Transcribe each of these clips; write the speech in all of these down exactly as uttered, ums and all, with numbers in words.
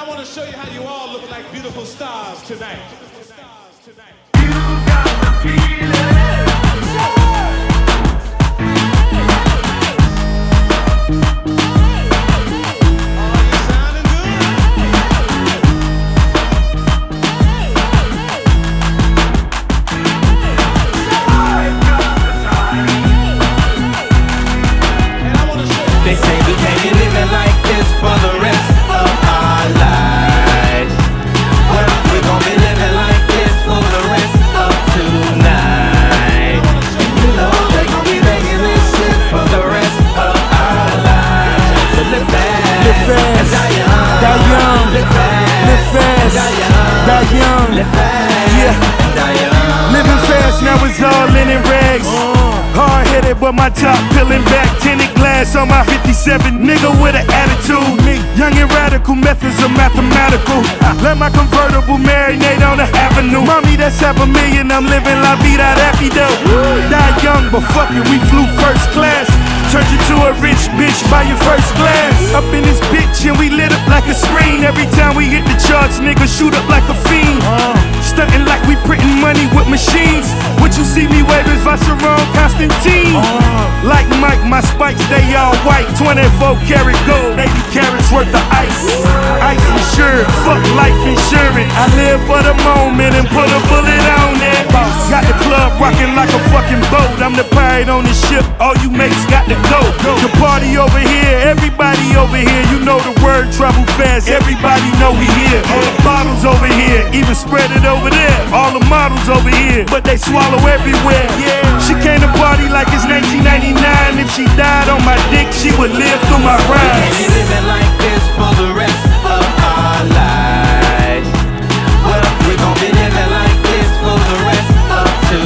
want to show you how you all look like beautiful stars tonight. You got the feeling. They say we can't be living like this for the rest of our lives. Well, we're gonna be living like this for the rest of tonight. You know they gon' be making this shit for the rest of our lives. So live fast, live fast, and die young, die young, live fast, live fast, die young, die young, live fast, yeah, and die young. Living fast, now it's all linen rags. Hard-headed, but my top peeling back. Tinted glass on my fifty-seven. Nigga with an attitude. Me, young and radical, methods are mathematical. Let my convertible marinate on the avenue. Mommy, that's half a million. I'm living la vida rapido. Die young, but fuck it, we flew first class. Turned you to a rich bitch by your first glass. Up in this bitch and we lit up like a screen. Every time we hit the charts, nigga shoot up like a fiend. Stunting like we printing money with machines. What you see me waving, Vacheron, Constantine. Like Mike, my spikes, they all white. twenty-four karat gold, eighty carats worth of ice. Ice insured, fuck life insurance. I live for the moment and put a bullet on it. Got the club rocking like a fucking boat. I'm the pirate on the ship, all you mates got to go. The party over here, everybody over here. You know the word travel fast, everybody know we here. All the bottles over here, even spread it over there. All the models over here, but they swallow everywhere. Yeah, she came to party like it's nineteen ninety-nine. If she died on my dick, she would live through my rhymes. We can't be living like this for the rest of our lives. Well, we're gon' be living like this for the rest of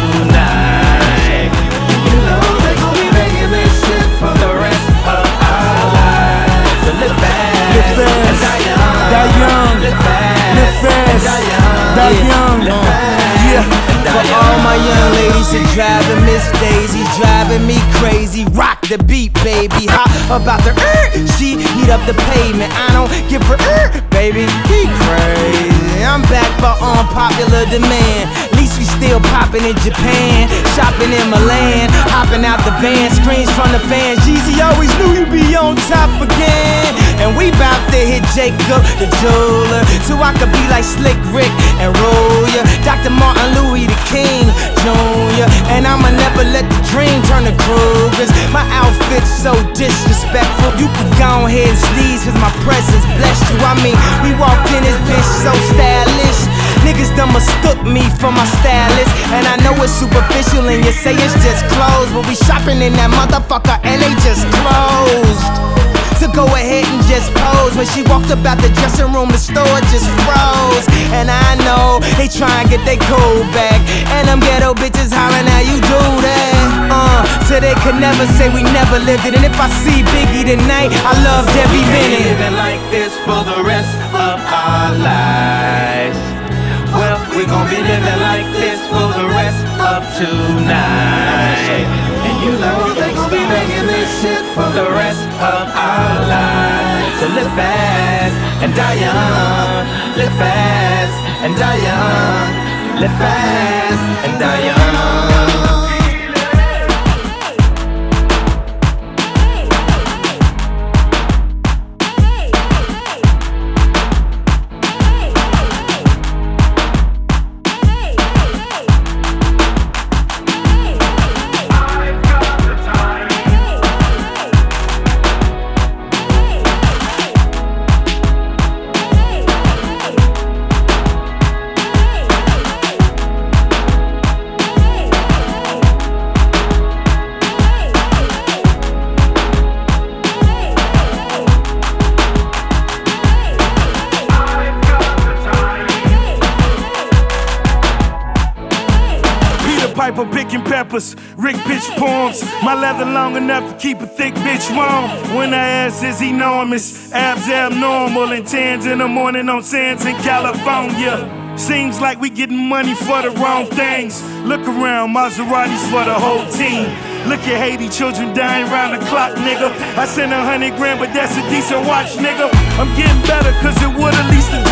tonight. You know they gon' be making this shit for the rest of our lives. So live fast, live fast, and die young, die young, live fast, live fast, and die young, die young, live fast. Yeah. For all my young ladies that driving Miss Daisy, driving me crazy. Rock the beat, baby. How about the er? She heat up the pavement. I don't give her er, baby. He crazy. I'm back for unpopular demand. Least we still popping in Japan, shopping in Milan, hopping out the van, screams from the fans. Jeezy always knew you'd be on top again. And we bout to hit Jacob the jeweler, so I could be like Slick Rick and roll ya. Doctor Martin Louis the King Junior And I'ma never let the dream turn to Krugers. My outfit's so disrespectful. You could go ahead and sneeze, cause my presence blessed you. I mean, we walked in this bitch so stylish. Niggas done mistook me for my stylist. And I know it's superficial and you say it's just clothes, but we shopping in that motherfucker and they just closed. So go ahead and just pose. When she walked up out the dressing room, the store just froze. And I know they try and get their cool back, and them ghetto bitches hollering how you do that. Uh, so they could never say we never lived it. And if I see Biggie tonight, I love every minute. Living like this for the rest of our lives. Well, we gon' be living like this for the rest of tonight. And you know they gon' be making this shit for the rest of our lives. So live fast and die young. Live fast and die young. Live fast and die young. Piper picking peppers, Rick pitch poems. My leather long enough to keep a thick bitch warm. When the ass is enormous, abs abnormal, and tens in the morning on sands in California. Seems like we getting money for the wrong things. Look around, Maseratis for the whole team. Look at Haiti, children dying round the clock, nigga. I sent a hundred grand, but that's a decent watch, nigga. I'm getting better, cause it would at least a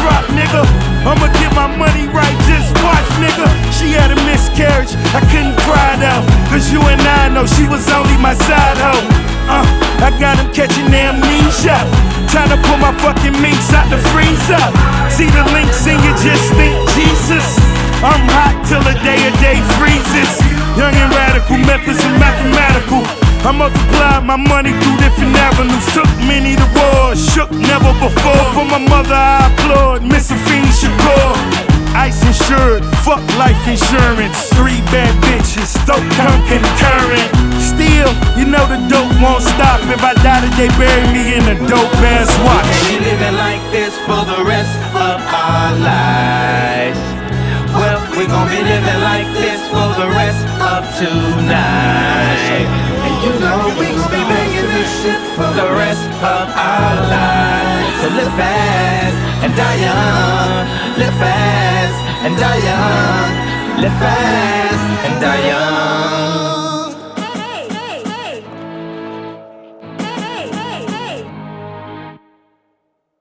What's up? See the links and you just think Jesus. I'm hot till the day a day freezes. Young and radical, methods are mathematical. I multiplied my money through different avenues. Took many to war, shook never before. For my mother I applaud, Miss Afeni Shakur. Ice insured, fuck life insurance. Three bad bitches, Stoke concurrent. Still, you know the dope won't stop. If I die today, bury me in a dope ass watch. We living like this for the rest of our lives. Well, we gon' be living like this for the rest of tonight. And you know we gon' be banging this shit for the rest of our lives. So live fast and die young. Live fast and die young. Live fast and die young.